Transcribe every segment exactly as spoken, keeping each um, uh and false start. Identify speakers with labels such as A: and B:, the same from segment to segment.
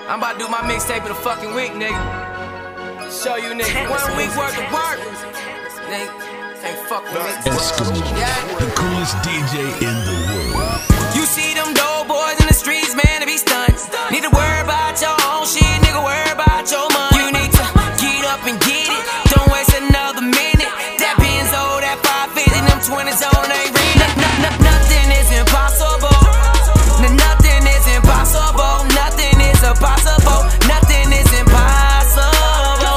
A: I'm about to do my mixtape in a fucking week, nigga. Show you niggas one week worth of work. Nigga, can't fuck with me.
B: Eskimo,
A: yeah.
B: The coolest D J in the world.
A: You see them dope boys in the streets, man, they be stunts. Need to worry about your own shit, nigga, worry about your money. You need to get up and get it. Don't waste another minute. That Benzo, that five fifty, them twenties on ain't reading. Nothing is impossible. Nothing is impossible. Nothing is impossible. Nothing is impossible.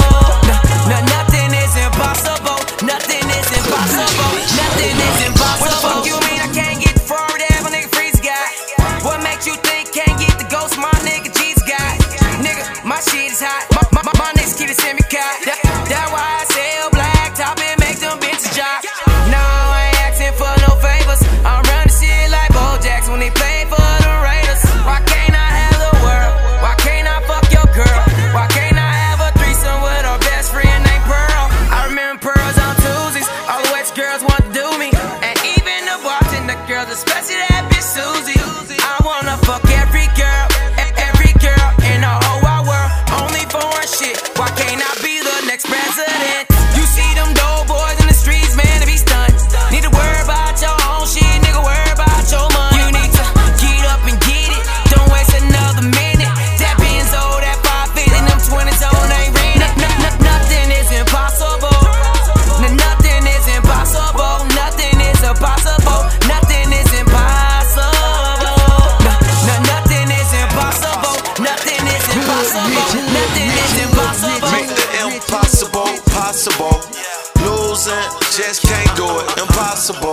A: Nothing is impossible. Nothing is impossible. Nothing is impossible. What the fuck you mean I can't get the Ferrari that my nigga Freeze got? What makes you think can't get the ghost my nigga G's got? Nigga, my shit is hot. My, my, my niggas keep it semi-cot. That, that's why I sell black top and make them bitches drop. No, I ain't asking for no favors. I'm running shit like Bo Jackson when they play for the Raiders. Why can't I have the world? Why can't I fuck your girl? Why can't I have a threesome with our best friend named Pearl? I remember Pearls on Tuesdays. All the West girls want to do me. And even the Boston, the girls, especially that bitch Susie. I wanna fuck every girl, every girl in the whole wide world. Only for one shit. Why can't I be the next president? You see them dope boys in the streets, man, they be stunts. Need to worry about your own shit, nigga, worry about your money. You need to get up and get it. Don't waste another minute. That Benzo, that five fifty, them twenties on ain't reading. Nothing is impossible. Nothing is impossible. Nothing is impossible. Nothing is impossible. Nothing is impossible. Nothing is impossible. Nothing is impossible.
C: Make the impossible possible. Losing, just can't do it. Impossible.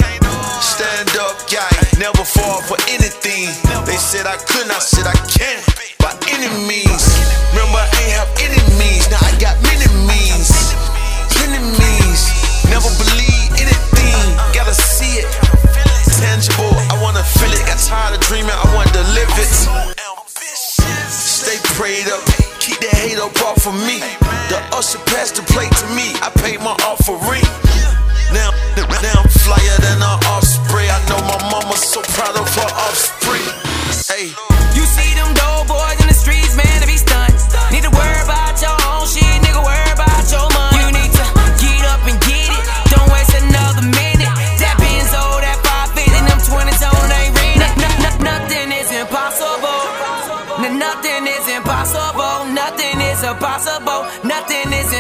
C: Stand up, guy, never fall for anything. They said I couldn't, I said I can. By any means. Remember, I ain't have enemies. Now I got many means. Plenty means. Never believe anything. Gotta see it. Tangible, I wanna feel it. Got tired of dreaming, I wanted to live it. Stay prayed up, keep that hate up off of me. The usher passed the plate to me, I paid my offering. Now, now I'm flyer than an offspring. I know my mama's so proud of her offspring. Hey,
A: you see them dope boys in the streets, man, they be stunts. Need to worry about your own shit, nigga, worry about your money. You need to get up and get it. Don't waste another minute. That Benzo, that five fifty, them twenties on ain't reading. Nothing is impossible. Nothing is impossible. Nothing is impossible. Nothing is